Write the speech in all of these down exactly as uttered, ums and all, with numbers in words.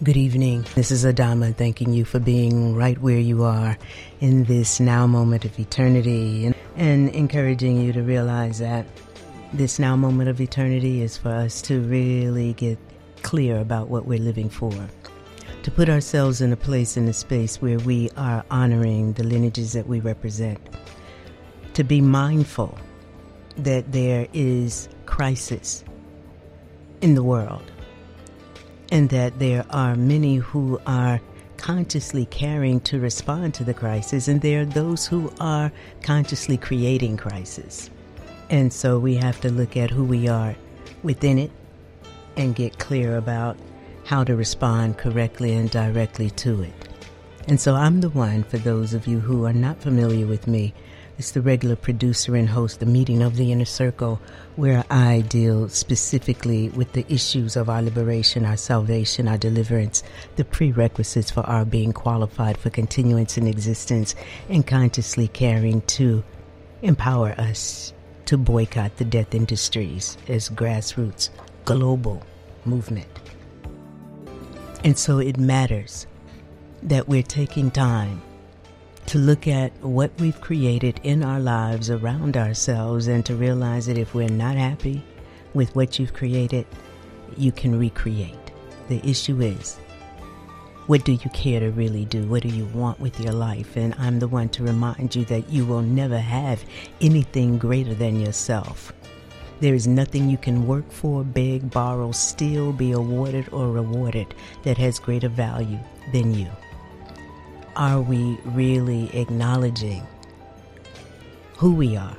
Good evening. This is Adama thanking you for being right where you are in this now moment of eternity, and, and encouraging you to realize that this now moment of eternity is for us to really get clear about what we're living for, to put ourselves in a place, in a space where we are honoring the lineages that we represent, to be mindful that there is crisis in the world, and that there are many who are consciously caring to respond to the crisis, and there are those who are consciously creating crisis. And so we have to look at who we are within it and get clear about how to respond correctly and directly to it. And so I'm the one, for those of you who are not familiar with me, it's the regular producer and host, the Meeting of the Inner Circle, where I deal specifically with the issues of our liberation, our salvation, our deliverance, the prerequisites for our being qualified for continuance in existence, and consciously caring to empower us to boycott the death industries as grassroots global movement. And so it matters that we're taking time to look at what we've created in our lives around ourselves, and to realize that if we're not happy with what you've created, you can recreate. The issue is, what do you care to really do? What do you want with your life? And I'm the one to remind you that you will never have anything greater than yourself. There is nothing you can work for, beg, borrow, steal, be awarded, or rewarded that has greater value than you. Are we really acknowledging who we are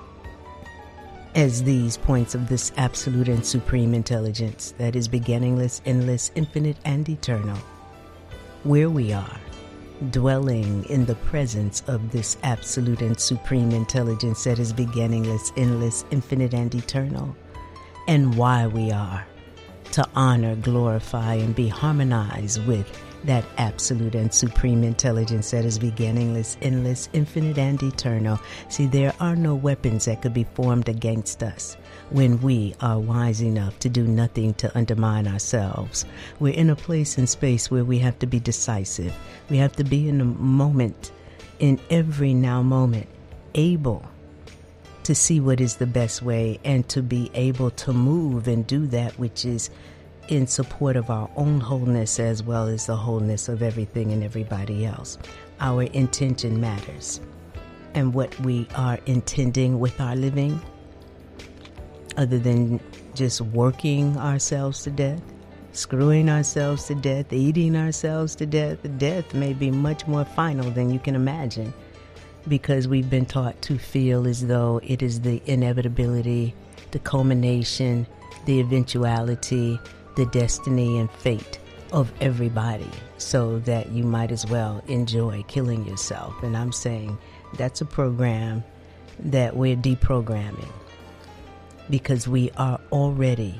as these points of this absolute and supreme intelligence that is beginningless, endless, infinite, and eternal? Where we are, dwelling in the presence of this absolute and supreme intelligence that is beginningless, endless, infinite, and eternal, and why we are to honor, glorify, and be harmonized with that absolute and supreme intelligence that is beginningless, endless, infinite, and eternal. See, there are no weapons that could be formed against us when we are wise enough to do nothing to undermine ourselves. We're in a place and space where we have to be decisive. We have to be in the moment, in every now moment, able to see what is the best way, and to be able to move and do that which is in support of our own wholeness, as well as the wholeness of everything and everybody else. Our intention matters, and what we are intending with our living, other than just working ourselves to death, screwing ourselves to death, eating ourselves to death. Death may be much more final than you can imagine, because we've been taught to feel as though it is the inevitability, the culmination, the eventuality, the destiny and fate of everybody, so that you might as well enjoy killing yourself. And I'm saying that's a program that we're deprogramming, because we are already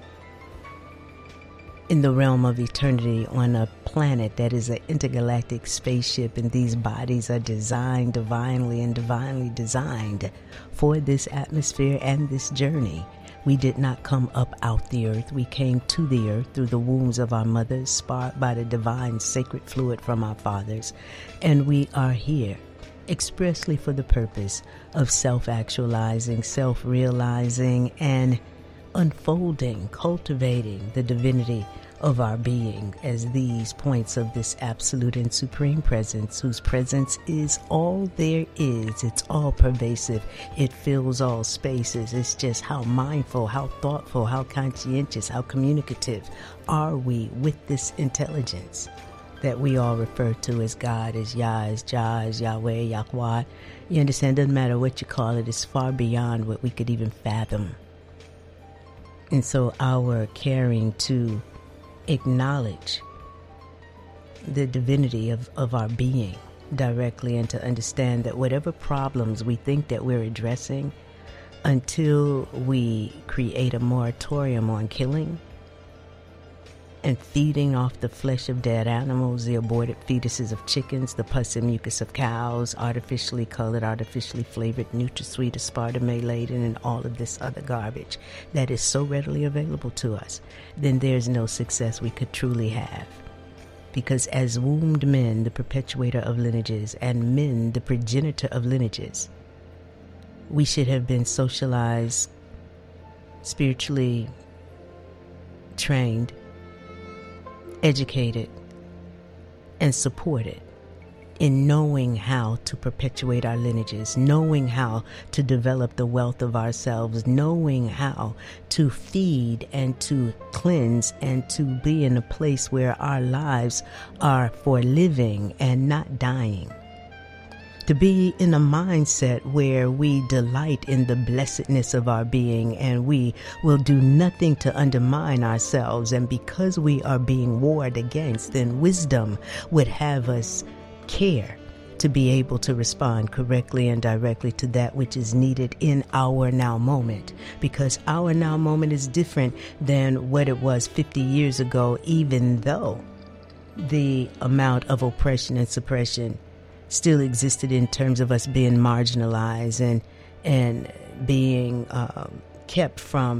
in the realm of eternity on a planet that is an intergalactic spaceship, and these bodies are designed divinely and divinely designed for this atmosphere and this journey. We did not come up out the earth. We came to the earth through the wombs of our mothers, sparked by the divine sacred fluid from our fathers. And we are here expressly for the purpose of self-actualizing, self-realizing, and unfolding, cultivating the divinity of our being as these points of this absolute and supreme presence, whose presence is all there is. It's all pervasive. It fills all spaces. It's just how mindful, how thoughtful, how conscientious, how communicative are we with this intelligence that we all refer to as God, as Yah, as Jah, as Yahweh, Yahweh. You understand? It doesn't matter what you call it. It's far beyond what we could even fathom. And so our caring to acknowledge the divinity of, of our being directly, and to understand that whatever problems we think that we're addressing, until we create a moratorium on killing and feeding off the flesh of dead animals, the aborted fetuses of chickens, the pus and mucus of cows, artificially colored, artificially flavored, NutraSweet, aspartame laden, and all of this other garbage that is so readily available to us, then there's no success we could truly have. because as wombed men, the perpetuator of lineages, and men, the progenitor of lineages, we should have been socialized, spiritually trained, educated, and supported in knowing how to perpetuate our lineages, knowing how to develop the wealth of ourselves, knowing how to feed and to cleanse and to be in a place where our lives are for living and not dying. To be in a mindset where we delight in the blessedness of our being and we will do nothing to undermine ourselves. And because we are being warred against, then wisdom would have us care to be able to respond correctly and directly to that which is needed in our now moment, because our now moment is different than what it was fifty years ago, even though the amount of oppression and suppression still existed in terms of us being marginalized and and being um, kept from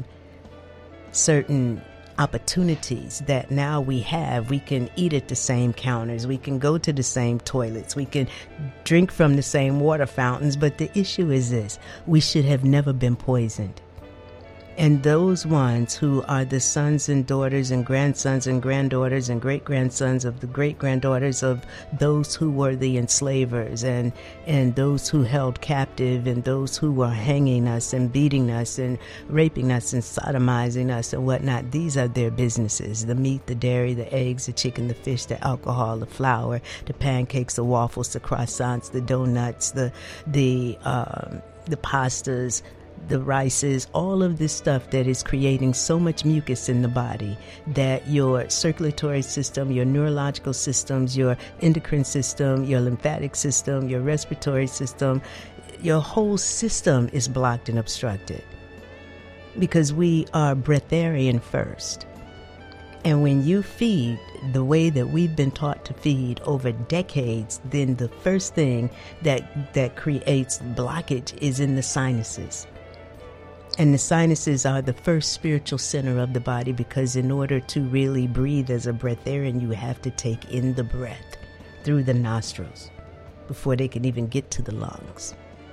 certain opportunities that now we have. We can eat at the same counters. We can go to the same toilets. We can drink from the same water fountains. But the issue is this: we should have never been poisoned. And those ones who are the sons and daughters and grandsons and granddaughters and great-grandsons of the great-granddaughters of those who were the enslavers and, and those who held captive and those who were hanging us and beating us and raping us and sodomizing us and whatnot, these are their businesses. The meat, the dairy, the eggs, the chicken, the fish, the alcohol, the flour, the pancakes, the waffles, the croissants, the donuts, the, the, um, the pastas, the rices, all of this stuff that is creating so much mucus in the body that your circulatory system, your neurological systems, your endocrine system, your lymphatic system, your respiratory system, your whole system is blocked and obstructed because we are breatharian first. And when you feed the way that we've been taught to feed over decades, then the first thing that that creates blockage is in the sinuses. And the sinuses are the first spiritual center of the body, because in order to really breathe as a breatharian, you have to take in the breath through the nostrils before they can even get to the lungs.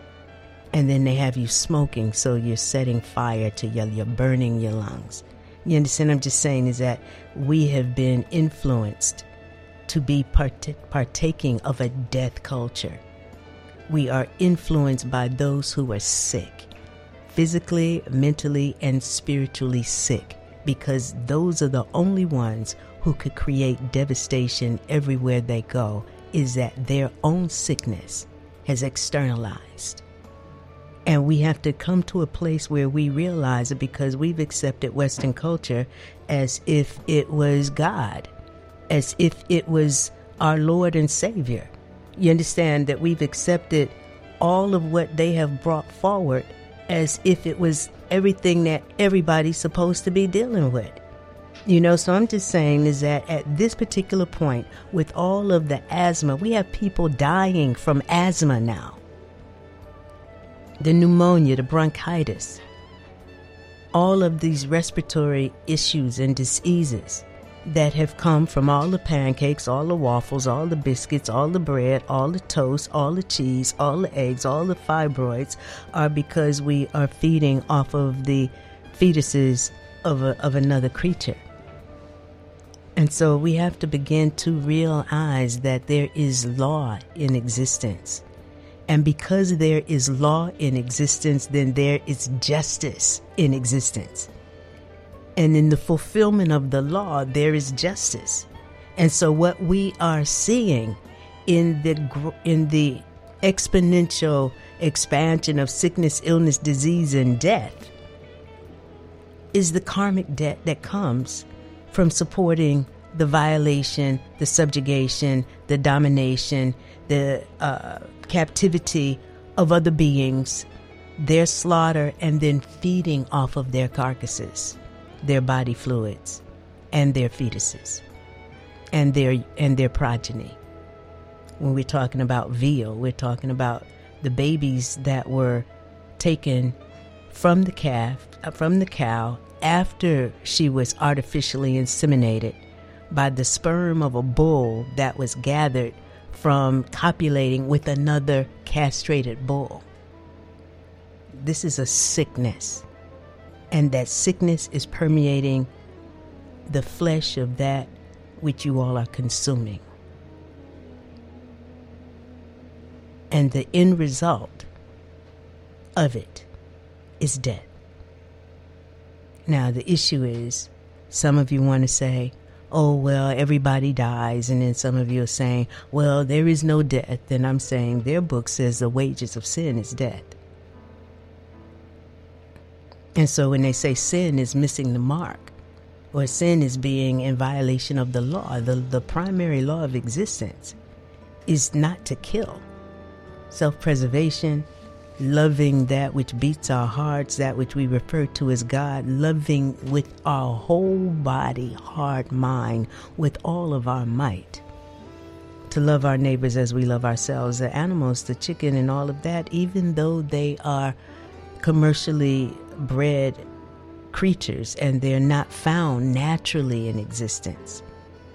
And then they have you smoking, so you're setting fire to your, you're burning your lungs. You understand what I'm just saying is that we have been influenced to be part- partaking of a death culture. We are influenced by those who are sick, physically, mentally, and spiritually sick, because those are the only ones who could create devastation everywhere they go, is that their own sickness has externalized. And we have to come to a place where we realize it, because we've accepted Western culture as if it was God, as if it was our Lord and Savior. You understand that we've accepted all of what they have brought forward as if it was everything that everybody's supposed to be dealing with. You know, so I'm just saying is that at this particular point, with all of the asthma, we have people dying from asthma now. The pneumonia, the bronchitis, all of these respiratory issues and diseases that have come from all the pancakes, all the waffles, all the biscuits, all the bread, all the toast, all the cheese, all the eggs, all the fibroids, are because we are feeding off of the fetuses of a, of another creature. And so we have to begin to realize that there is law in existence. And because there is law in existence, then there is justice in existence. And in the fulfillment of the law, there is justice. And so what we are seeing in the in the exponential expansion of sickness, illness, disease, and death is the karmic debt that comes from supporting the violation, the subjugation, the domination, the uh, captivity of other beings, their slaughter, and then feeding off of their carcasses, their body fluids, and their fetuses, and their and their progeny. When we're talking about veal, we're talking about the babies that were taken from the calf, from the cow, after she was artificially inseminated by the sperm of a bull that was gathered from copulating with another castrated bull. This is a sickness, and that sickness is permeating the flesh of that which you all are consuming. And the end result of it is death. Now, the issue is, some of you want to say, oh, well, everybody dies. And then some of you are saying, well, there is no death. And I'm saying their book says the wages of sin is death. And so when they say sin is missing the mark, or sin is being in violation of the law, the, the primary law of existence is not to kill. Self-preservation, loving that which beats our hearts, that which we refer to as God, loving with our whole body, heart, mind, with all of our might. To love our neighbors as we love ourselves. The animals, the chicken and all of that, even though they are commercially bred creatures and they're not found naturally in existence,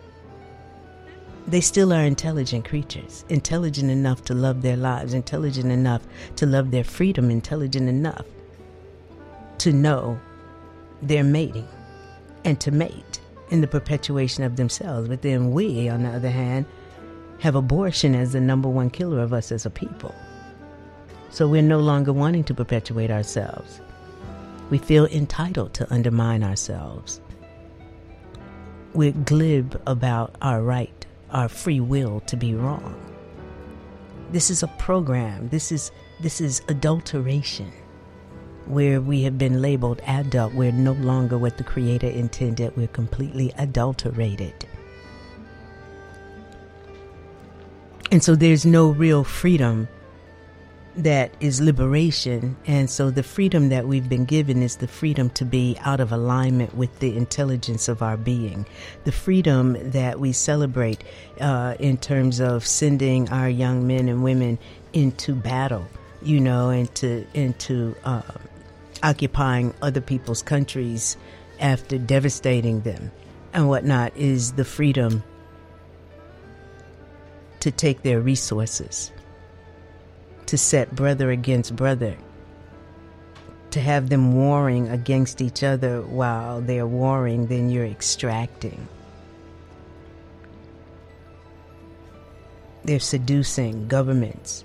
they still are intelligent creatures, intelligent enough to love their lives, intelligent enough to love their freedom, intelligent enough to know their mating and to mate in the perpetuation of themselves. But then we, on the other hand, have abortion as the number one killer of us as a people. So we're no longer wanting to perpetuate ourselves. We feel entitled to undermine ourselves. We're glib about our right, our free will to be wrong. This is a program. This is this is adulteration, where we have been labeled adult. We're no longer what the Creator intended. We're completely adulterated. And so there's no real freedom that is liberation. And so the freedom that we've been given is the freedom to be out of alignment with the intelligence of our being. The freedom that we celebrate uh, in terms of sending our young men and women into battle, you know, into, into uh, occupying other people's countries after devastating them and whatnot, is the freedom to take their resources, to set brother against brother, to have them warring against each other. While they're warring, then you're extracting. They're seducing governments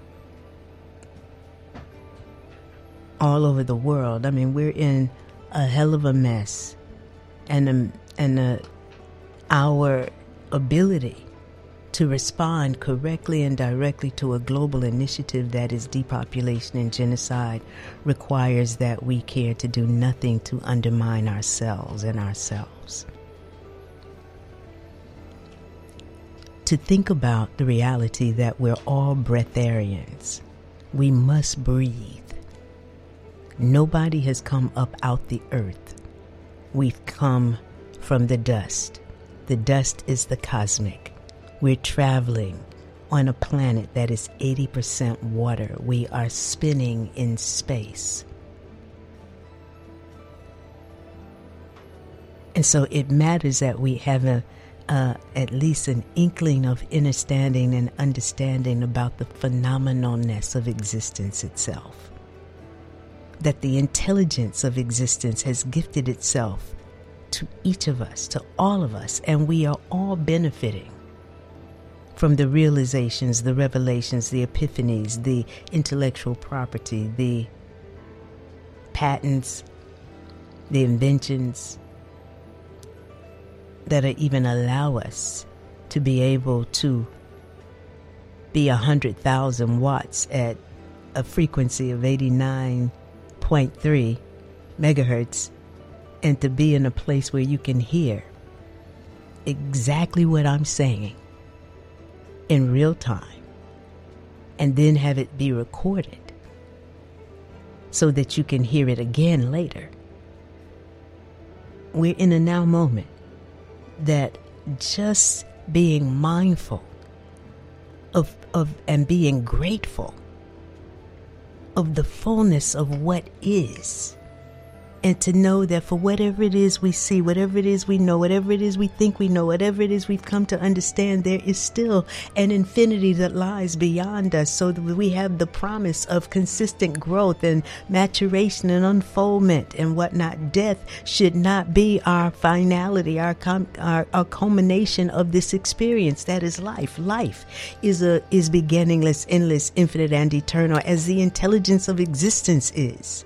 all over the world. I mean, we're in a hell of a mess, and a, and a, our ability to respond correctly and directly to a global initiative that is depopulation and genocide requires that we care to do nothing to undermine ourselves and ourselves. To think about the reality that we're all breatharians. We must breathe. Nobody has come up out the earth. We've come from the dust. The dust is the cosmic. We're traveling on a planet that is eighty percent water. We are spinning in space. And so it matters that we have a, uh, at least an inkling of understanding and understanding about the phenomenalness of existence itself. That the intelligence of existence has gifted itself to each of us, to all of us, and we are all benefiting from the realizations, the revelations, the epiphanies, the intellectual property, the patents, the inventions that are even allow us to be able to be one hundred thousand watts at a frequency of eighty-nine point three megahertz, and to be in a place where you can hear exactly what I'm saying in real time, and then have it be recorded so that you can hear it again later. We're in a now moment that just being mindful of, of and being grateful of the fullness of what is And to know that for whatever it is we see, whatever it is we know, whatever it is we think we know, whatever it is we've come to understand, there is still an infinity that lies beyond us, so that we have the promise of consistent growth and maturation and unfoldment and whatnot. Death should not be our finality, our, com- our, our culmination of this experience. That is life. Life is a is beginningless, endless, infinite, and eternal, as the intelligence of existence is.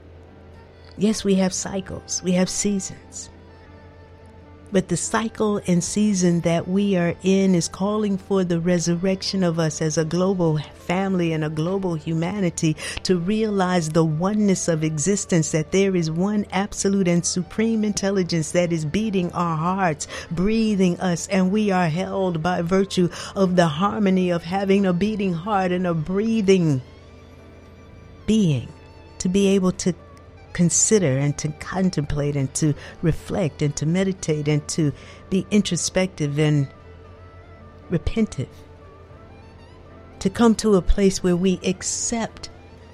Yes, we have cycles, we have seasons. But the cycle and season that we are in is calling for the resurrection of us as a global family and a global humanity to realize the oneness of existence, that there is one absolute and supreme intelligence that is beating our hearts, breathing us, and we are held by virtue of the harmony of having a beating heart and a breathing being to be able to consider and to contemplate and to reflect and to meditate and to be introspective and repentive, to come to a place where we accept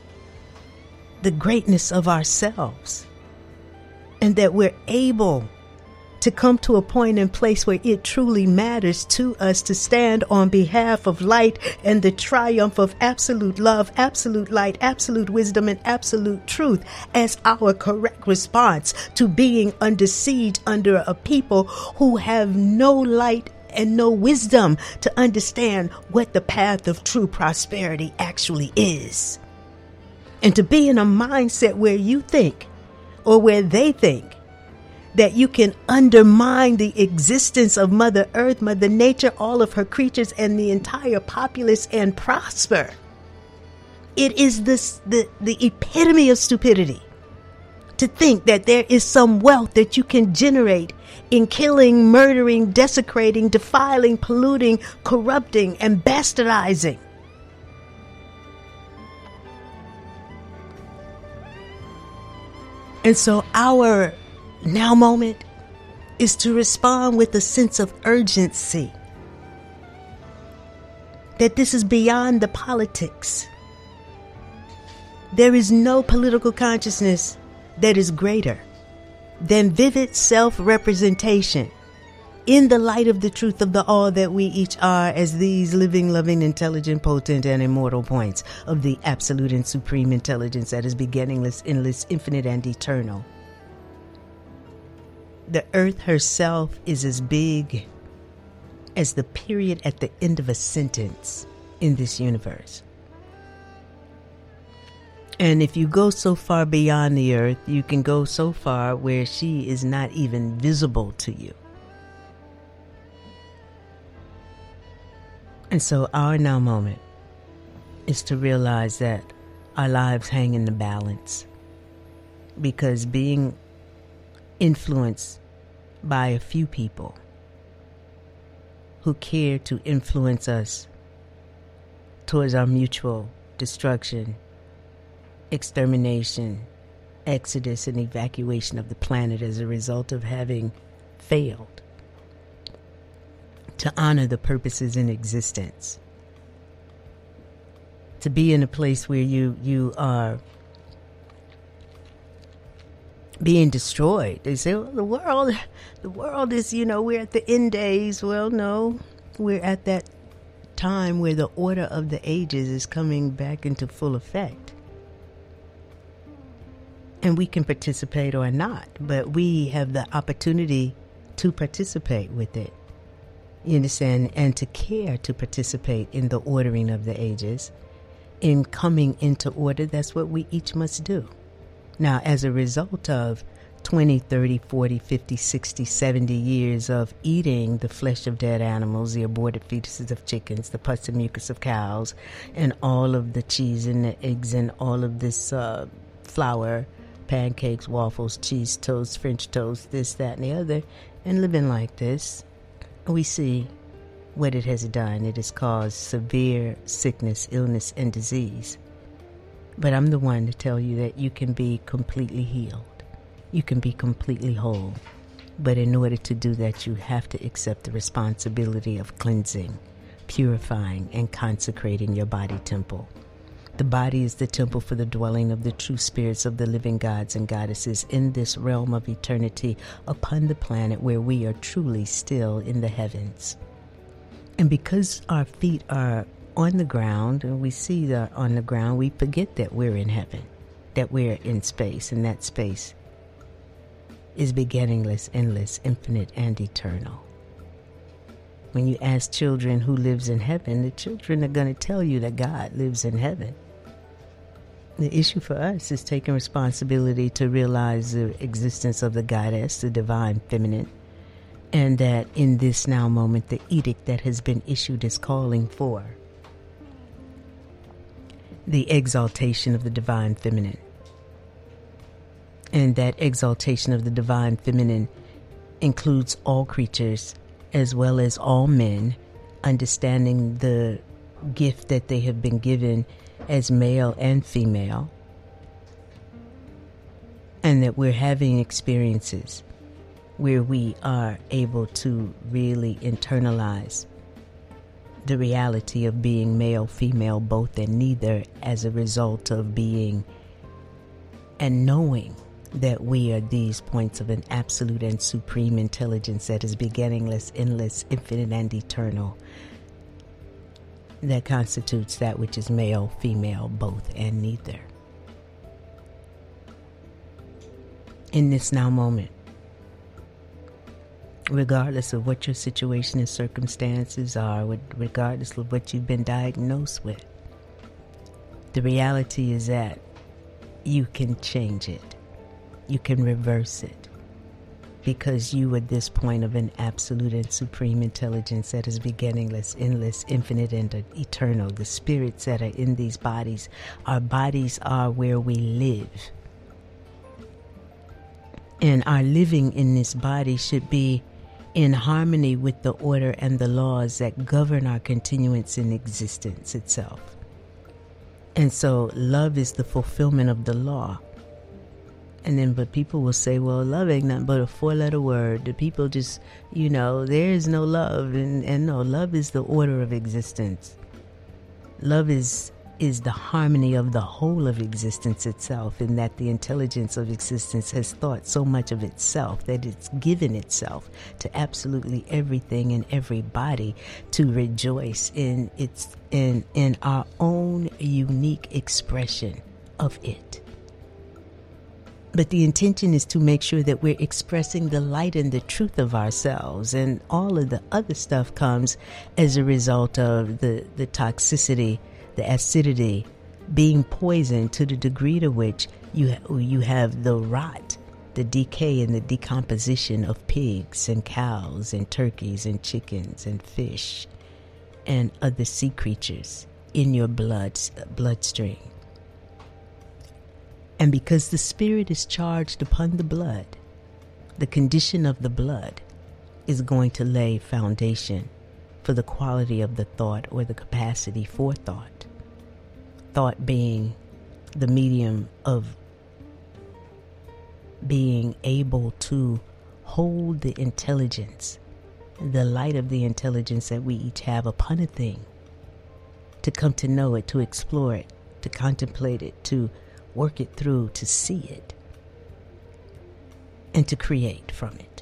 the greatness of ourselves and that we're able to come to a point and place where it truly matters to us to stand on behalf of light and the triumph of absolute love, absolute light, absolute wisdom, and absolute truth as our correct response to being under siege under a people who have no light and no wisdom to understand what the path of true prosperity actually is. And to be in a mindset where you think, or where they think, that you can undermine the existence of Mother Earth, Mother Nature, all of her creatures, and the entire populace and prosper. It is this the, the epitome of stupidity to think that there is some wealth that you can generate in killing, murdering, desecrating, defiling, polluting, corrupting, and bastardizing. And so our now moment is to respond with a sense of urgency that this is beyond the politics. There is no political consciousness that is greater than vivid self-representation in the light of the truth of the all that we each are as these living, loving, intelligent, potent, and immortal points of the absolute and supreme intelligence that is beginningless, endless, infinite, and eternal. The earth herself is as big as the period at the end of a sentence in this universe. And if you go so far beyond the earth, you can go so far where she is not even visible to you. And so our now moment is to realize that our lives hang in the balance, because being influenced by a few people who care to influence us towards our mutual destruction, extermination, exodus, and evacuation of the planet as a result of having failed to honor the purposes in existence, to be in a place where you you are being destroyed. They say, well, the world, the world is, you know, we're at the end days. Well, no, we're at that time where the order of the ages is coming back into full effect. And we can participate or not, but we have the opportunity to participate with it. You understand? And to care to participate in the ordering of the ages, in coming into order. That's what we each must do. Now, as a result of twenty, thirty, forty, fifty, sixty, seventy years of eating the flesh of dead animals, the aborted fetuses of chickens, the pus and mucus of cows, and all of the cheese and the eggs and all of this uh, flour, pancakes, waffles, cheese toast, French toast, this, that, and the other, and living like this, we see what it has done. It has caused severe sickness, illness, and disease. But I'm the one to tell you that you can be completely healed. You can be completely whole. But in order to do that, you have to accept the responsibility of cleansing, purifying, and consecrating your body temple. The body is the temple for the dwelling of the true spirits of the living gods and goddesses in this realm of eternity upon the planet where we are truly still in the heavens. And because our feet are on the ground and we see that on the ground, we forget that we're in heaven, that we're in space, and that space is beginningless, endless, infinite, and eternal. When you ask children who lives in heaven, the children are going to tell you that God lives in heaven. The issue for us is taking responsibility to realize the existence of the goddess, the divine feminine, and that in this now moment, the edict that has been issued is calling for the exaltation of the divine feminine. And that exaltation of the divine feminine includes all creatures as well as all men, understanding the gift that they have been given as male and female, and that we're having experiences where we are able to really internalize the reality of being male, female, both and neither, as a result of being and knowing that we are these points of an absolute and supreme intelligence that is beginningless, endless, infinite, and eternal, that constitutes that which is male, female, both, and neither. In this now moment, regardless of what your situation and circumstances are, regardless of what you've been diagnosed with, the reality is that you can change it. You can reverse it, because you are this point of an absolute and supreme intelligence that is beginningless, endless, infinite, and eternal. The spirits that are in these bodies, our bodies are where we live. And our living in this body should be in harmony with the order and the laws that govern our continuance in existence itself. And so love is the fulfillment of the law. And then, but people will say, well, love ain't nothing but a four-letter word. The people just, you know, there is no love. And, and no, love is the order of existence. Love is is the harmony of the whole of existence itself, in that the intelligence of existence has thought so much of itself that it's given itself to absolutely everything and everybody to rejoice in its in in our own unique expression of it. But the intention is to make sure that we're expressing the light and the truth of ourselves, and all of the other stuff comes as a result of the, the toxicity, the acidity, being poisoned to the degree to which you ha- you have the rot, the decay and the decomposition of pigs and cows and turkeys and chickens and fish and other sea creatures in your blood bloodstream. And because the spirit is charged upon the blood, the condition of the blood is going to lay foundation for the quality of the thought, or the capacity for thought. Thought being the medium of being able to hold the intelligence, the light of the intelligence that we each have upon a thing, to come to know it, to explore it, to contemplate it, to work it through, to see it, and to create from it.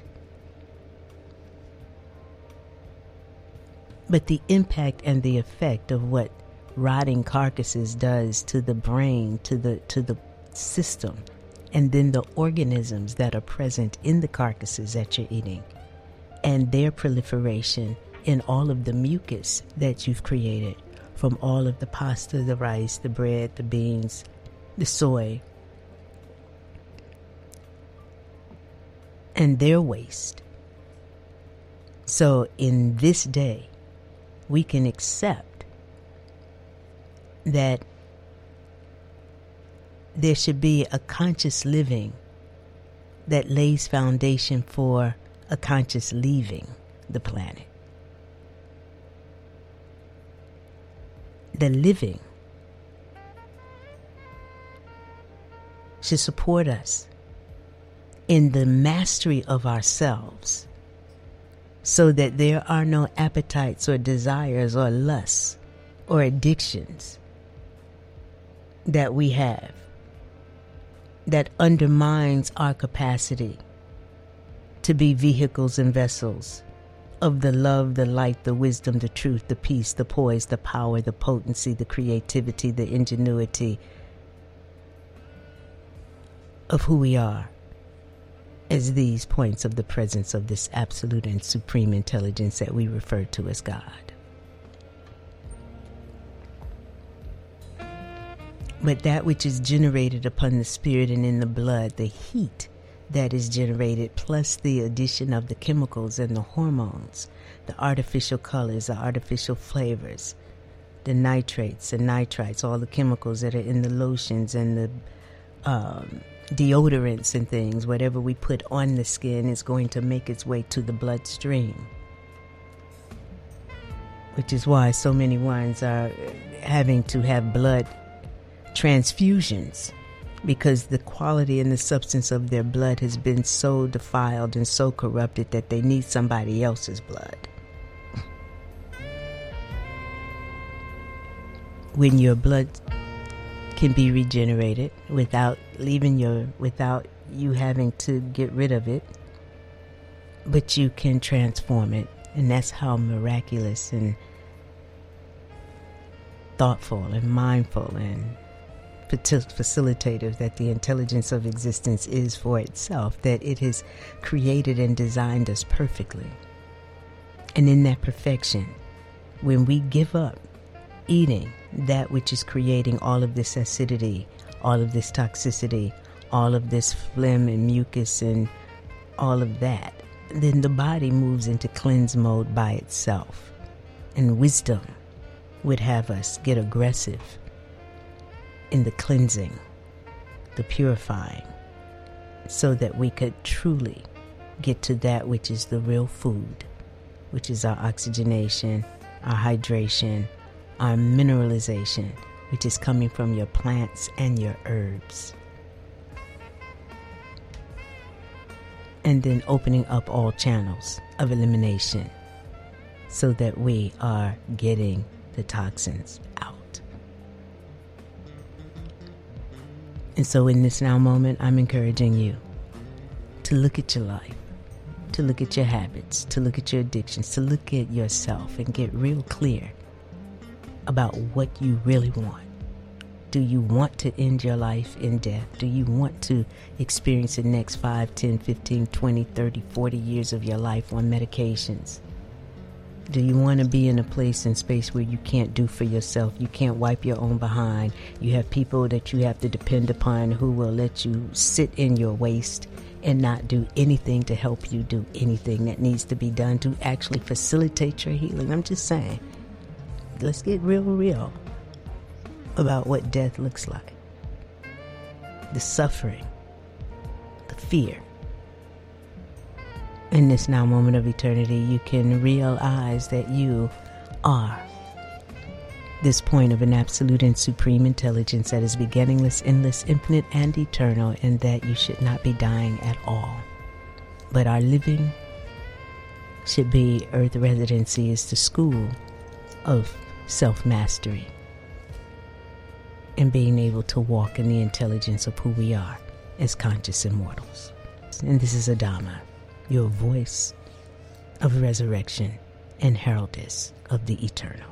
But the impact and the effect of what rotting carcasses does to the brain, to the to the system, and then the organisms that are present in the carcasses that you're eating, and their proliferation in all of the mucus that you've created from all of the pasta, the rice, the bread, the beans, the soy, and their waste. So in this day, we can accept that there should be a conscious living that lays foundation for a conscious leaving the planet. The living should support us in the mastery of ourselves, so that there are no appetites or desires or lusts or addictions that we have that undermines our capacity to be vehicles and vessels of the love, the light, the wisdom, the truth, the peace, the poise, the power, the potency, the creativity, the ingenuity of who we are as these points of the presence of this absolute and supreme intelligence that we refer to as God. But that which is generated upon the spirit and in the blood, the heat that is generated, plus the addition of the chemicals and the hormones, the artificial colors, the artificial flavors, the nitrates and nitrites, all the chemicals that are in the lotions and the um, deodorants and things, whatever we put on the skin is going to make its way to the bloodstream. Which is why so many ones are having to have blood transfusions, because the quality and the substance of their blood has been so defiled and so corrupted that they need somebody else's blood. When your blood can be regenerated without leaving your, without you having to get rid of it, but you can transform it, and that's how miraculous and thoughtful and mindful and facilitative that the intelligence of existence is for itself, that it has created and designed us perfectly. And in that perfection, when we give up eating that which is creating all of this acidity, all of this toxicity, all of this phlegm and mucus and all of that, then the body moves into cleanse mode by itself. And wisdom would have us get aggressive in the cleansing, the purifying, so that we could truly get to that which is the real food, which is our oxygenation, our hydration, our mineralization, which is coming from your plants and your herbs. And then opening up all channels of elimination so that we are getting the toxins out. And so in this now moment, I'm encouraging you to look at your life, to look at your habits, to look at your addictions, to look at yourself and get real clear about what you really want. Do you want to end your life in death? Do you want to experience the next five, ten, fifteen, twenty, thirty, forty years of your life on medications? Do you want to be in a place and space where you can't do for yourself? You can't wipe your own behind. You have people that you have to depend upon who will let you sit in your waste and not do anything to help you do anything that needs to be done to actually facilitate your healing. I'm just saying, let's get real, real about what death looks like. The suffering, the fear. In this now moment of eternity, you can realize that you are this point of an absolute and supreme intelligence that is beginningless, endless, infinite, and eternal, and that you should not be dying at all. But our living should be earth residency is the school of self-mastery and being able to walk in the intelligence of who we are as conscious immortals. And this is Adama, your voice of resurrection and heraldess of the eternal.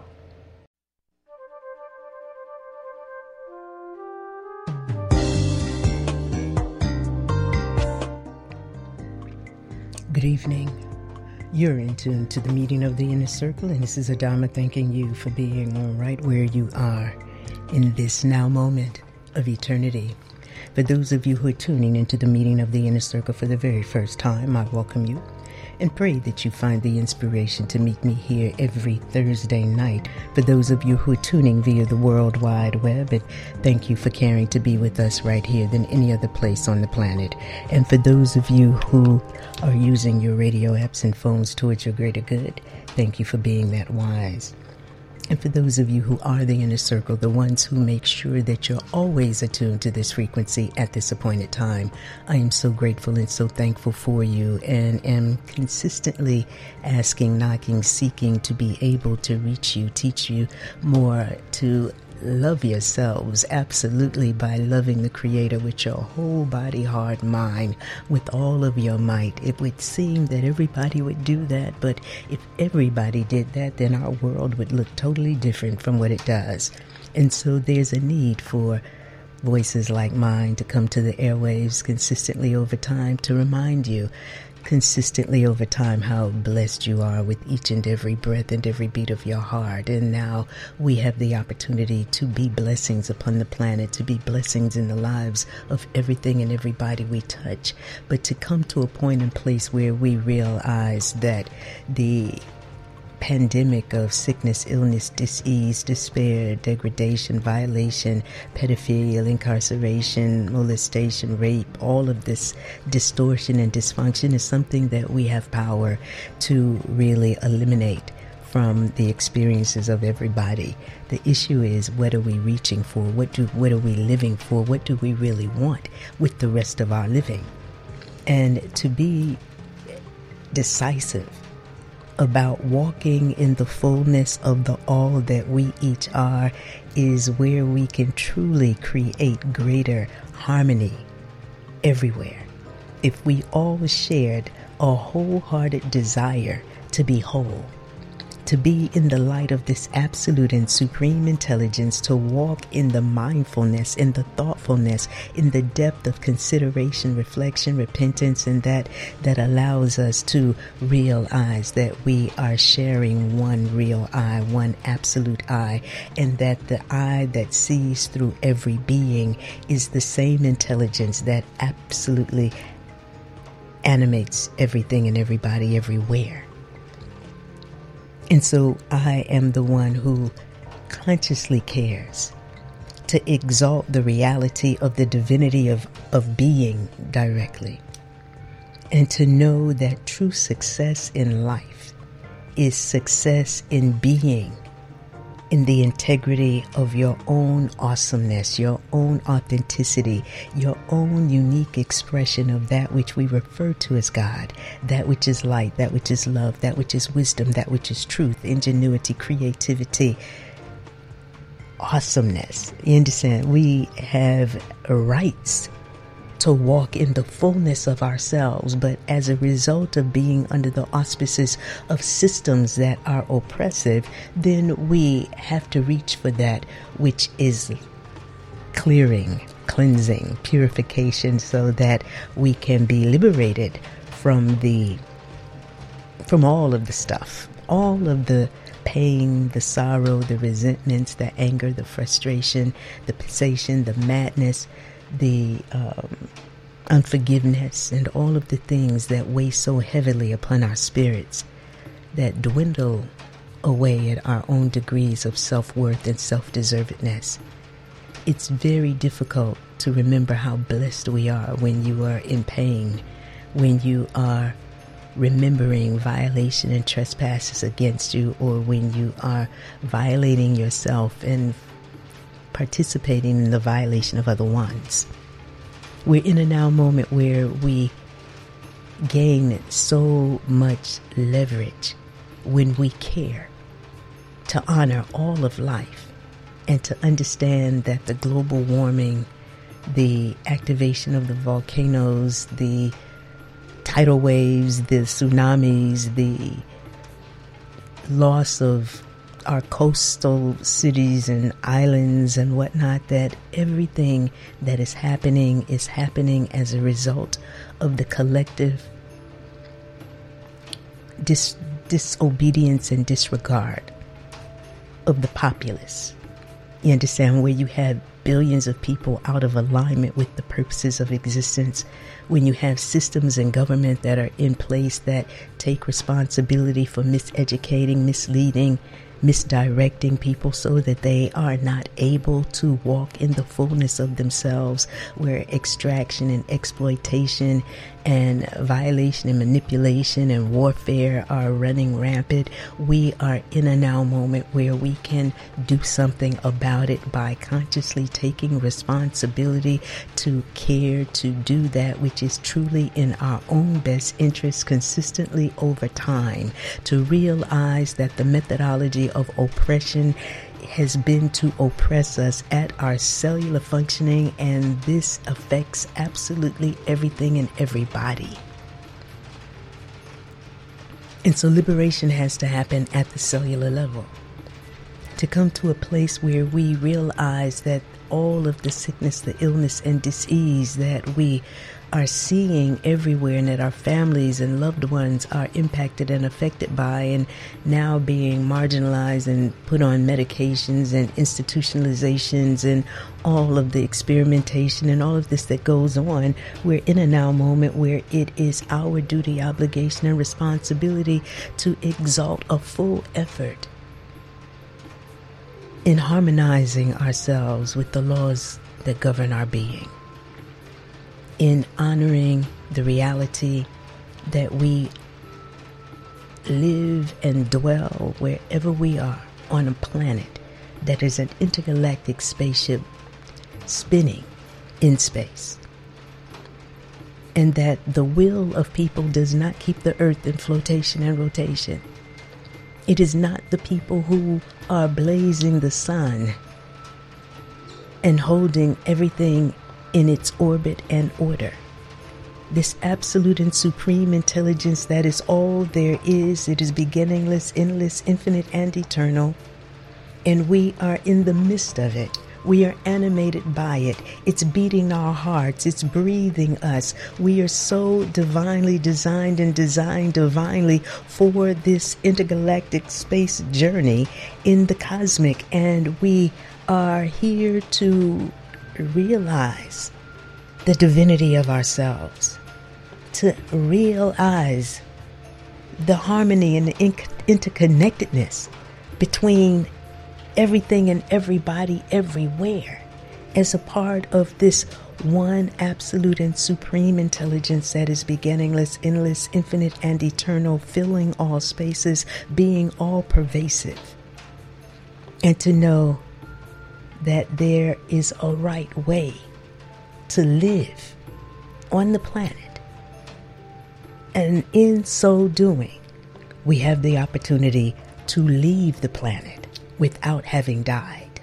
Good evening. You're in tune to the meeting of the inner circle, and this is Adama thanking you for being right where you are in this now moment of eternity. For those of you who are tuning into the meeting of the inner circle for the very first time, I welcome you and pray that you find the inspiration to meet me here every Thursday night. For those of you who are tuning via the World Wide Web, and thank you for caring to be with us right here than any other place on the planet. And for those of you who are using your radio apps and phones towards your greater good, thank you for being that wise. And for those of you who are the inner circle, the ones who make sure that you're always attuned to this frequency at this appointed time, I am so grateful and so thankful for you, and am consistently asking, knocking, seeking to be able to reach you, teach you more, to love yourselves absolutely by loving the Creator with your whole body, heart, mind, with all of your might. It would seem that everybody would do that, but if everybody did that, then our world would look totally different from what it does. And so there's a need for voices like mine to come to the airwaves consistently over time to remind you consistently over time how blessed you are with each and every breath and every beat of your heart. And now we have the opportunity to be blessings upon the planet, to be blessings in the lives of everything and everybody we touch, but to come to a point and place where we realize that the pandemic of sickness, illness, disease, despair, degradation, violation, pedophilia, incarceration, molestation, rape, all of this distortion and dysfunction is something that we have power to really eliminate from the experiences of everybody. The issue is, what are we reaching for? What do what are we living for? What do we really want with the rest of our living? And to be decisive about walking in the fullness of the all that we each are is where we can truly create greater harmony everywhere. If we all shared a wholehearted desire to be whole, to be in the light of this absolute and supreme intelligence, to walk in the mindfulness, in the thoughtfulness, in the depth of consideration, reflection, repentance, and that that allows us to realize that we are sharing one real I, one absolute I, and that the I that sees through every being is the same intelligence that absolutely animates everything and everybody everywhere. And so I am the one who consciously cares to exalt the reality of the divinity of, of being directly, and to know that true success in life is success in being in the integrity of your own awesomeness, your own authenticity, your own unique expression of that which we refer to as God, that which is light, that which is love, that which is wisdom, that which is truth, ingenuity, creativity, awesomeness. You understand? We have rights to walk in the fullness of ourselves, but as a result of being under the auspices of systems that are oppressive, then we have to reach for that which is clearing, cleansing, purification, so that we can be liberated from the from all of the stuff, all of the pain, the sorrow, the resentments, the anger, the frustration, the passation, the madness, the um, unforgiveness, and all of the things that weigh so heavily upon our spirits, that dwindle away at our own degrees of self-worth and self-deservedness. It's very difficult to remember how blessed we are when you are in pain, when you are remembering violation and trespasses against you, or when you are violating yourself and participating in the violation of other ones. We're in a now moment where we gain so much leverage when we care to honor all of life and to understand that the global warming, the activation of the volcanoes, the tidal waves, the tsunamis, the loss of our coastal cities and islands and whatnot, that everything that is happening is happening as a result of the collective dis- disobedience and disregard of the populace. You understand? Where you have billions of people out of alignment with the purposes of existence, when you have systems and government that are in place that take responsibility for miseducating, misleading, misdirecting people so that they are not able to walk in the fullness of themselves, where extraction and exploitation and violation and manipulation and warfare are running rampant. We are in a now moment where we can do something about it by consciously taking responsibility to care, to do that which is truly in our own best interest consistently over time, to realize that the methodology of oppression has been to oppress us at our cellular functioning, and this affects absolutely everything and everybody. And so liberation has to happen at the cellular level, to come to a place where we realize that all of the sickness, the illness, and disease that we are seeing everywhere, and that our families and loved ones are impacted and affected by, and now being marginalized and put on medications and institutionalizations and all of the experimentation and all of this that goes on, we're in a now moment where it is our duty, obligation, and responsibility to exalt a full effort in harmonizing ourselves with the laws that govern our being, in honoring the reality that we live and dwell wherever we are on a planet that is an intergalactic spaceship spinning in space, and that the will of people does not keep the earth in flotation and rotation. It is not the people who are blazing the sun and holding everything in its orbit and order. This absolute and supreme intelligence that is all there is, it is beginningless, endless, infinite, and eternal. And we are in the midst of it. We are animated by it. It's beating our hearts. It's breathing us. We are so divinely designed and designed divinely for this intergalactic space journey in the cosmic. And we are here to realize the divinity of ourselves, to realize the harmony and the interconnectedness between everything and everybody everywhere as a part of this one absolute and supreme intelligence that is beginningless, endless, infinite, and eternal, filling all spaces, being all pervasive. And to know that there is a right way to live on the planet. And in so doing, we have the opportunity to leave the planet without having died.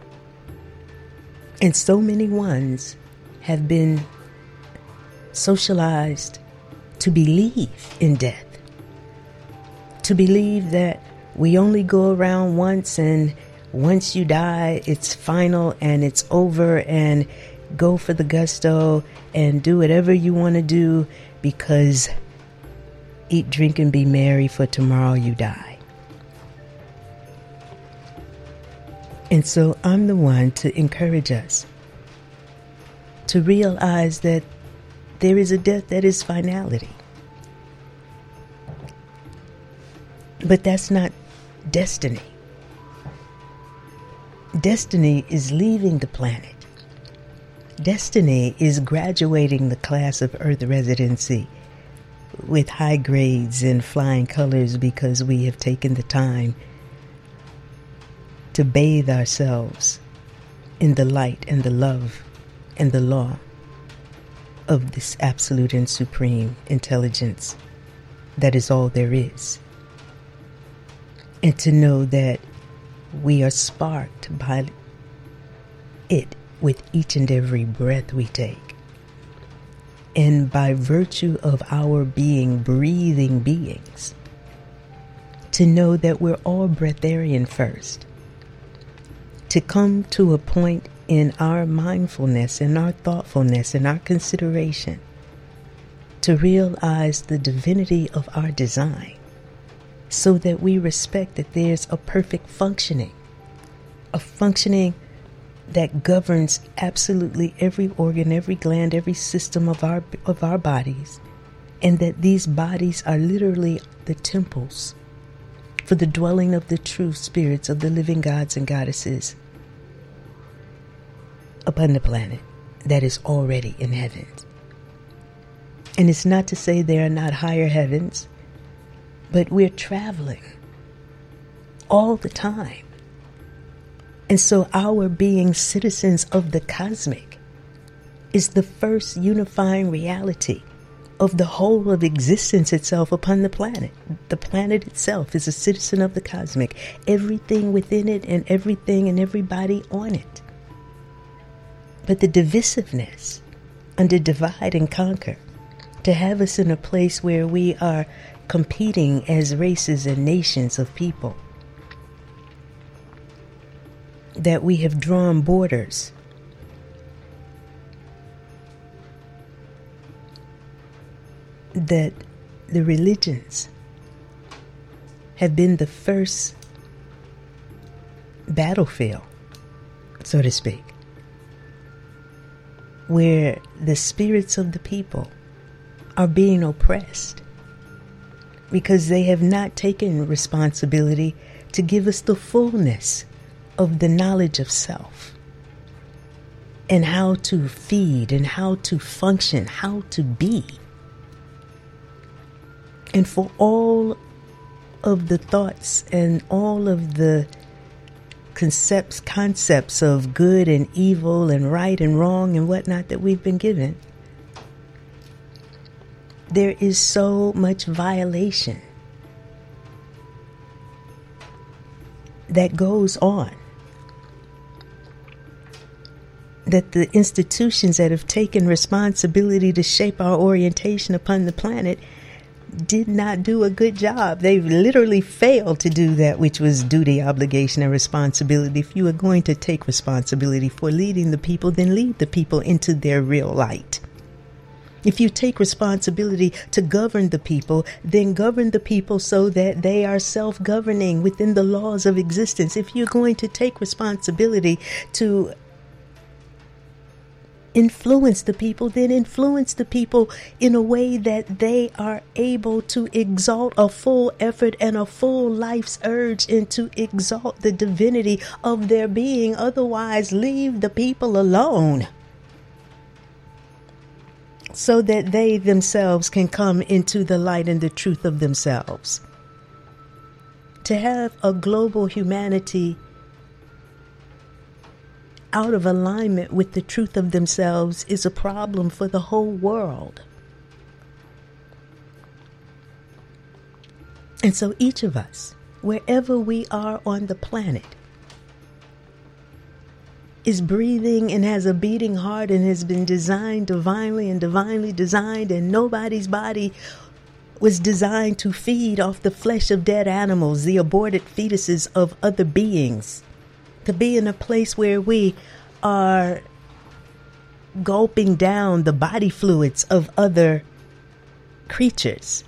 And so many ones have been socialized to believe in death, to believe that we only go around once, and once you die, it's final and it's over, and go for the gusto and do whatever you want to do, because eat, drink, and be merry, for tomorrow you die. And so I'm the one to encourage us to realize that there is a death that is finality. But that's not destiny. Destiny is leaving the planet. Destiny is graduating the class of Earth residency with high grades and flying colors, because we have taken the time to bathe ourselves in the light and the love and the law of this absolute and supreme intelligence that is all there is. And to know that we are sparked by it with each and every breath we take. And by virtue of our being breathing beings, to know that we're all breatharian first. To come to a point in our mindfulness, in our thoughtfulness, in our consideration, to realize the divinity of our design, so that we respect that there's a perfect functioning, a functioning that governs absolutely every organ, every gland, every system of our of our bodies, and that these bodies are literally the temples for the dwelling of the true spirits of the living gods and goddesses upon the planet that is already in heavens. And it's not to say there are not higher heavens, but we're traveling all the time. And so our being citizens of the cosmic is the first unifying reality of the whole of existence itself upon the planet. The planet itself is a citizen of the cosmic. Everything within it and everything and everybody on it. But the divisiveness under divide and conquer, to have us in a place where we are competing as races and nations of people, that we have drawn borders, that the religions have been the first battlefield, so to speak, where the spirits of the people are being oppressed because they have not taken responsibility to give us the fullness of the knowledge of self and how to feed and how to function, how to be. And for all of the thoughts and all of the concepts, concepts of good and evil and right and wrong and whatnot that we've been given, there is so much violation that goes on, that the institutions that have taken responsibility to shape our orientation upon the planet did not do a good job. They've literally failed to do that which was duty, obligation, and responsibility. If you are going to take responsibility for leading the people, then lead the people into their real light. If you take responsibility to govern the people, then govern the people so that they are self-governing within the laws of existence. If you're going to take responsibility to influence the people, then influence the people in a way that they are able to exalt a full effort and a full life's urge and to exalt the divinity of their being. Otherwise, leave the people alone so that they themselves can come into the light and the truth of themselves. To have a global humanity out of alignment with the truth of themselves is a problem for the whole world. And so each of us, wherever we are on the planet, is breathing and has a beating heart and has been designed divinely and divinely designed, and nobody's body was designed to feed off the flesh of dead animals, the aborted fetuses of other beings. To be in a place where we are gulping down the body fluids of other creatures.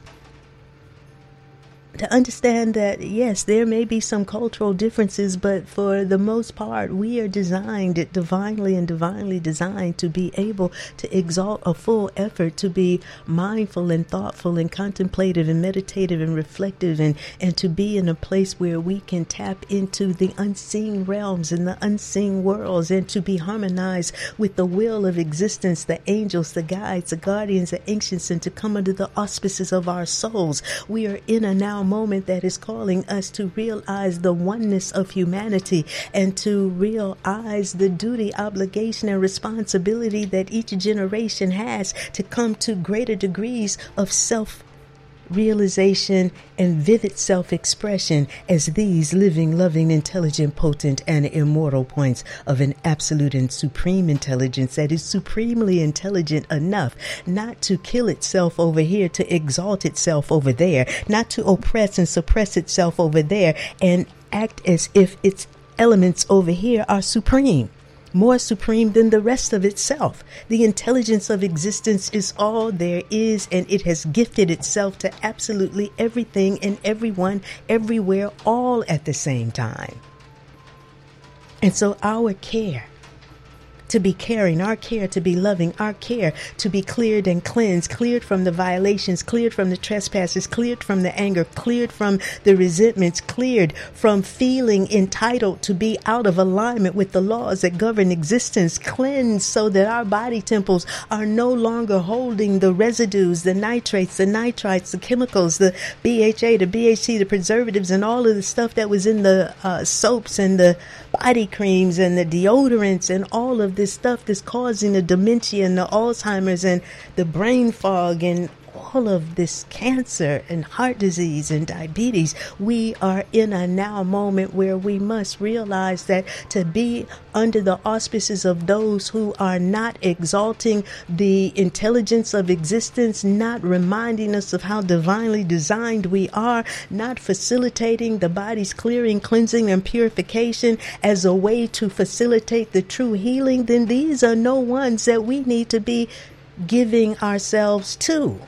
To understand that, yes, there may be some cultural differences, but for the most part, we are designed, divinely and divinely designed, to be able to exalt a full effort, to be mindful and thoughtful and contemplative and meditative and reflective, and, and to be in a place where we can tap into the unseen realms and the unseen worlds, and to be harmonized with the will of existence, the angels, the guides, the guardians, the ancients, and to come under the auspices of our souls. We are in a now moment that is calling us to realize the oneness of humanity and to realize the duty, obligation, and responsibility that each generation has to come to greater degrees of self realization and vivid self-expression as these living, loving, intelligent, potent, and immortal points of an absolute and supreme intelligence that is supremely intelligent enough not to kill itself over here, to exalt itself over there, not to oppress and suppress itself over there and act as if its elements over here are supreme. More supreme than the rest of itself. The intelligence of existence is all there is, and it has gifted itself to absolutely everything and everyone, everywhere, all at the same time. And so our care to be caring, our care to be loving, our care to be cleared and cleansed, cleared from the violations, cleared from the trespasses, cleared from the anger, cleared from the resentments, cleared from feeling entitled to be out of alignment with the laws that govern existence, cleansed so that our body temples are no longer holding the residues, the nitrates, the nitrites, the chemicals, the B H A, the B H C, the preservatives, and all of the stuff that was in the uh, soaps and the body creams and the deodorants and all of this stuff that's causing the dementia and the Alzheimer's and the brain fog and all of this cancer and heart disease and diabetes. We are in a now moment where we must realize that to be under the auspices of those who are not exalting the intelligence of existence, not reminding us of how divinely designed we are, not facilitating the body's clearing, cleansing, and purification as a way to facilitate the true healing, then these are no ones that we need to be giving ourselves to.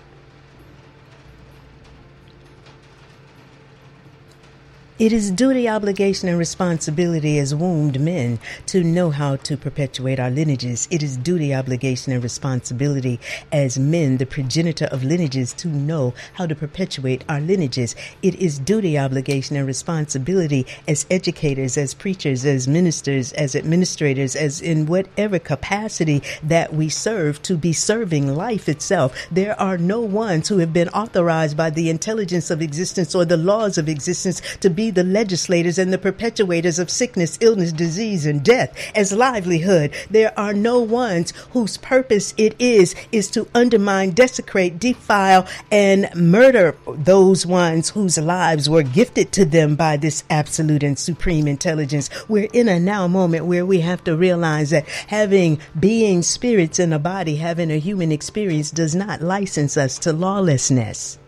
It is duty, obligation, and responsibility as wombed men to know how to perpetuate our lineages. It is duty, obligation, and responsibility as men, the progenitor of lineages, to know how to perpetuate our lineages. It is duty, obligation, and responsibility as educators, as preachers, as ministers, as administrators, as in whatever capacity that we serve, to be serving life itself. There are no ones who have been authorized by the intelligence of existence or the laws of existence to be the legislators and the perpetuators of sickness, illness, disease, and death as livelihood. There are no ones whose purpose it is, is to undermine, desecrate, defile, and murder those ones whose lives were gifted to them by this absolute and supreme intelligence. We're in a now moment where we have to realize that having being spirits in a body, having a human experience, does not license us to lawlessness.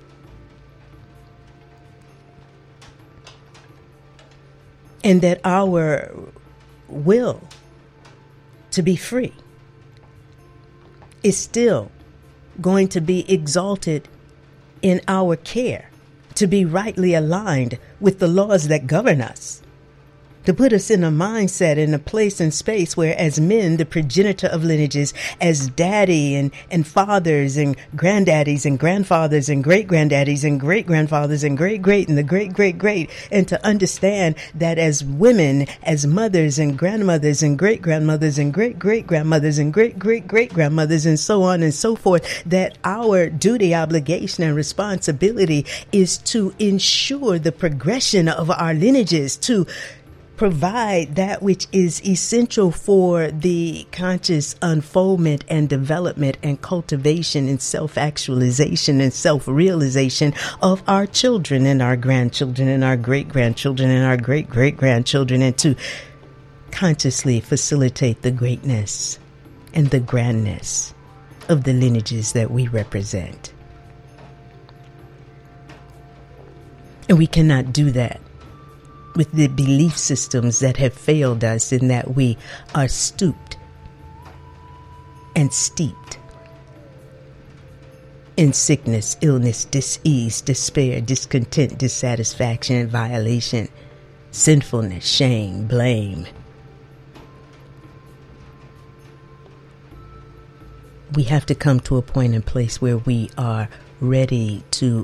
And that our will to be free is still going to be exalted in our care, to be rightly aligned with the laws that govern us, to put us in a mindset, in a place and space where as men, the progenitor of lineages, as daddy and, and fathers and granddaddies and grandfathers and great-granddaddies and great-grandfathers and great-great and the great-great-great, and to understand that as women, as mothers and grandmothers and great-grandmothers and great-great-grandmothers and great-great-great-grandmothers and so on and so forth, that our duty, obligation, and responsibility is to ensure the progression of our lineages, to provide that which is essential for the conscious unfoldment and development and cultivation and self-actualization and self-realization of our children and our grandchildren and our great-grandchildren and our great-great-grandchildren, and to consciously facilitate the greatness and the grandness of the lineages that we represent. And we cannot do that with the belief systems that have failed us, in that we are stooped and steeped in sickness, illness, dis-ease, despair, discontent, dissatisfaction, and violation, sinfulness, shame, blame. We have to come to a point and place where we are ready to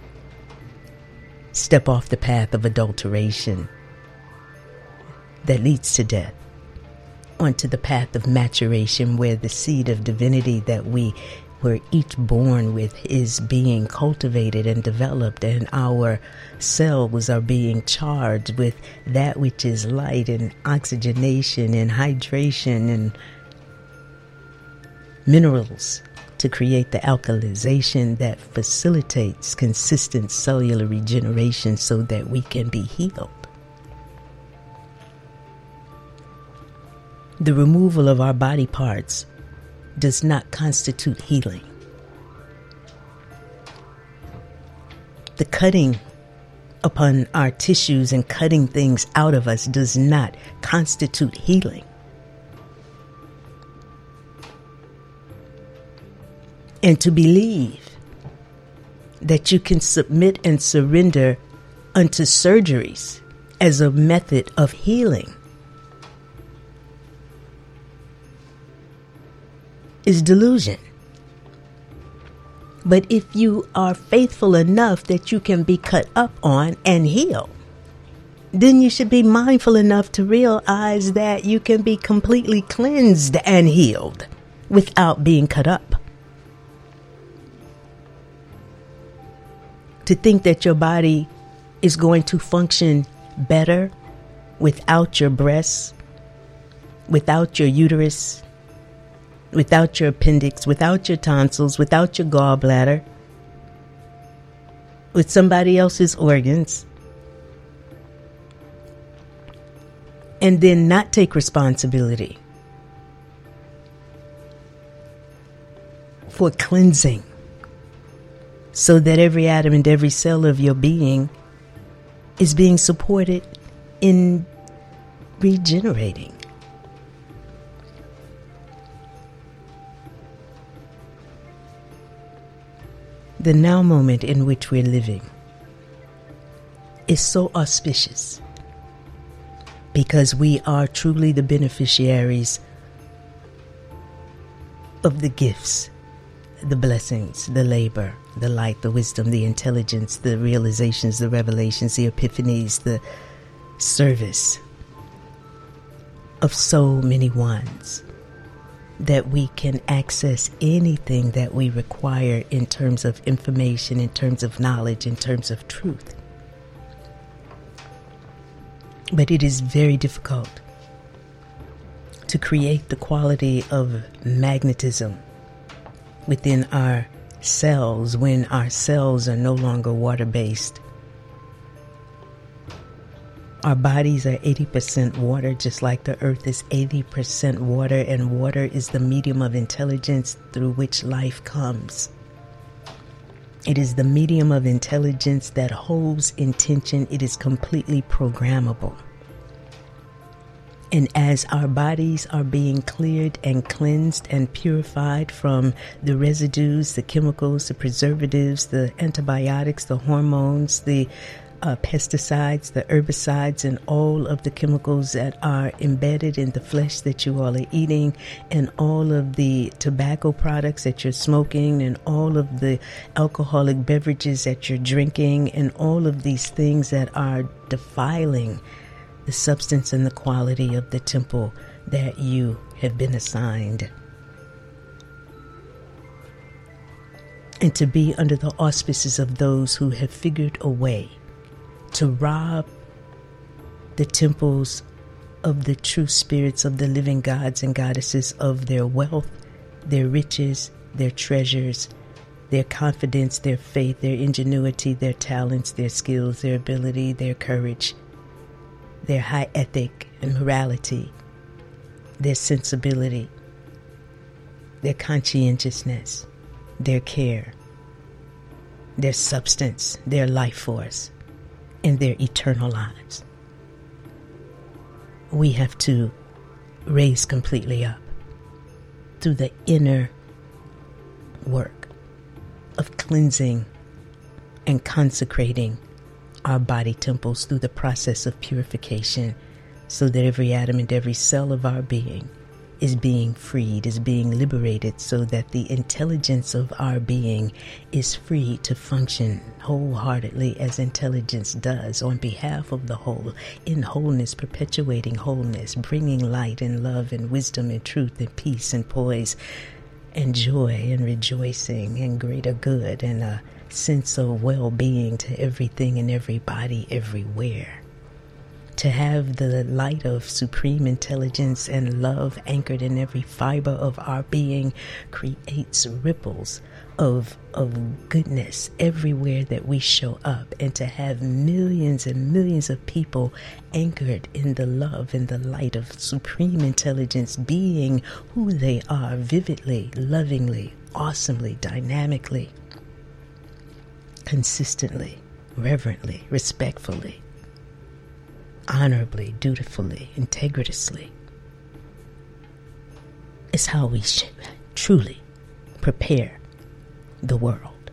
step off the path of adulteration that leads to death, onto the path of maturation, where the seed of divinity that we were each born with is being cultivated and developed, and our cells are being charged with that which is light and oxygenation and hydration and minerals, to create the alkalization that facilitates consistent cellular regeneration so that we can be healed. The removal of our body parts does not constitute healing. The cutting upon our tissues and cutting things out of us does not constitute healing. And to believe that you can submit and surrender unto surgeries as a method of healing is delusion. But if you are faithful enough that you can be cut up on and heal, then you should be mindful enough to realize that you can be completely cleansed and healed without being cut up. To think that your body is going to function better without your breasts, without your uterus, without your appendix, without your tonsils, without your gallbladder, with somebody else's organs and then not take responsibility for cleansing so that every atom and every cell of your being is being supported in regenerating. The now moment in which we're living is so auspicious because we are truly the beneficiaries of the gifts, the blessings, the labor, the light, the wisdom, the intelligence, the realizations, the revelations, the epiphanies, the service of so many ones, that we can access anything that we require in terms of information, in terms of knowledge, in terms of truth. But it is very difficult to create the quality of magnetism within our cells when our cells are no longer water-based. Our bodies are eighty percent water, just like the earth is eighty percent water, and water is the medium of intelligence through which life comes. It is the medium of intelligence that holds intention. It is completely programmable. And as our bodies are being cleared and cleansed and purified from the residues, the chemicals, the preservatives, the antibiotics, the hormones, the Uh, pesticides, the herbicides, and all of the chemicals that are embedded in the flesh that you all are eating, and all of the tobacco products that you're smoking, and all of the alcoholic beverages that you're drinking, and all of these things that are defiling the substance and the quality of the temple that you have been assigned. And to be under the auspices of those who have figured a way to rob the temples of the true spirits of the living gods and goddesses of their wealth, their riches, their treasures, their confidence, their faith, their ingenuity, their talents, their skills, their ability, their courage, their high ethic and morality, their sensibility, their conscientiousness, their care, their substance, their life force, and their eternal lives. We have to raise completely up through the inner work of cleansing and consecrating our body temples through the process of purification, so that every atom and every cell of our being is being freed, is being liberated, so that the intelligence of our being is free to function wholeheartedly as intelligence does on behalf of the whole, in wholeness, perpetuating wholeness, bringing light and love and wisdom and truth and peace and poise and joy and rejoicing and greater good and a sense of well-being to everything and everybody everywhere. To have the light of supreme intelligence and love anchored in every fiber of our being creates ripples of, of goodness everywhere that we show up. And to have millions and millions of people anchored in the love and the light of supreme intelligence, being who they are vividly, lovingly, awesomely, dynamically, consistently, reverently, respectfully, honorably, dutifully, integritiously, is how we should truly prepare the world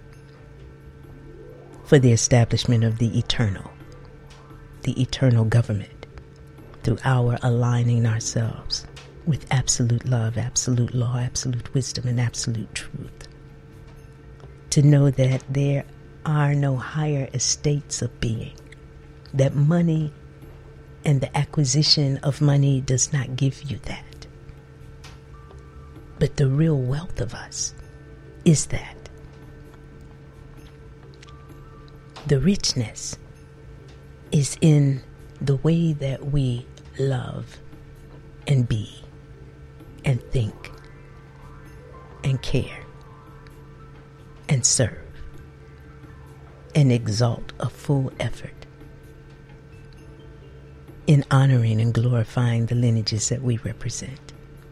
for the establishment of the eternal, the eternal government, through our aligning ourselves with absolute love, absolute law, absolute wisdom, and absolute truth. To know that there are no higher estates of being, that money and the acquisition of money does not give you that. But the real wealth of us is that. The richness is in the way that we love and be and think and care and serve and exalt a full effort in honoring and glorifying the lineages that we represent,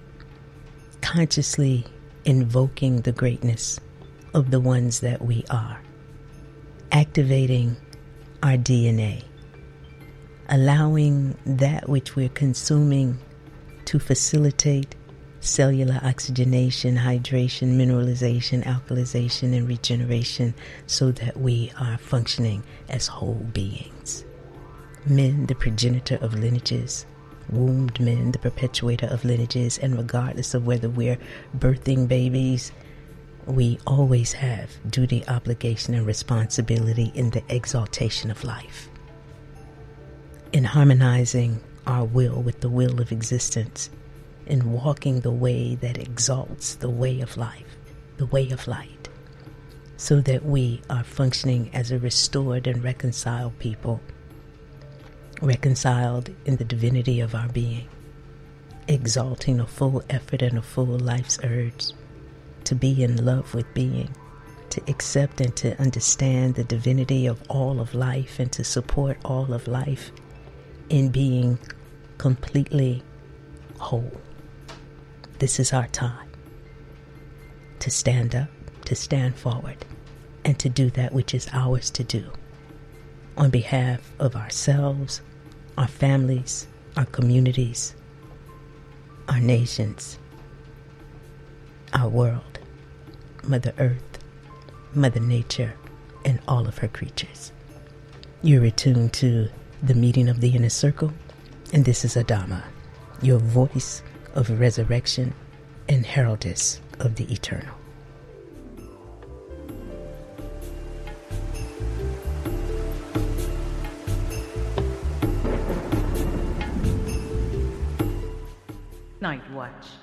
consciously invoking the greatness of the ones that we are, activating our D N A, allowing that which we're consuming to facilitate cellular oxygenation, hydration, mineralization, alkalization, and regeneration so that we are functioning as whole beings. Men, the progenitor of lineages, wombed men, the perpetuator of lineages, and regardless of whether we're birthing babies, we always have duty, obligation, and responsibility in the exaltation of life, in harmonizing our will with the will of existence, in walking the way that exalts the way of life, the way of light, so that we are functioning as a restored and reconciled people, reconciled in the divinity of our being, exalting a full effort and a full life's urge to be in love with being, to accept and to understand the divinity of all of life, and to support all of life in being completely whole. This is our time to stand up, to stand forward, and to do that which is ours to do on behalf of ourselves, our families, our communities, our nations, our world, Mother Earth, Mother Nature, and all of her creatures. You're attuned to the meeting of the inner circle, and this is Adama, your voice of resurrection and heraldess of the eternal. Night Watch.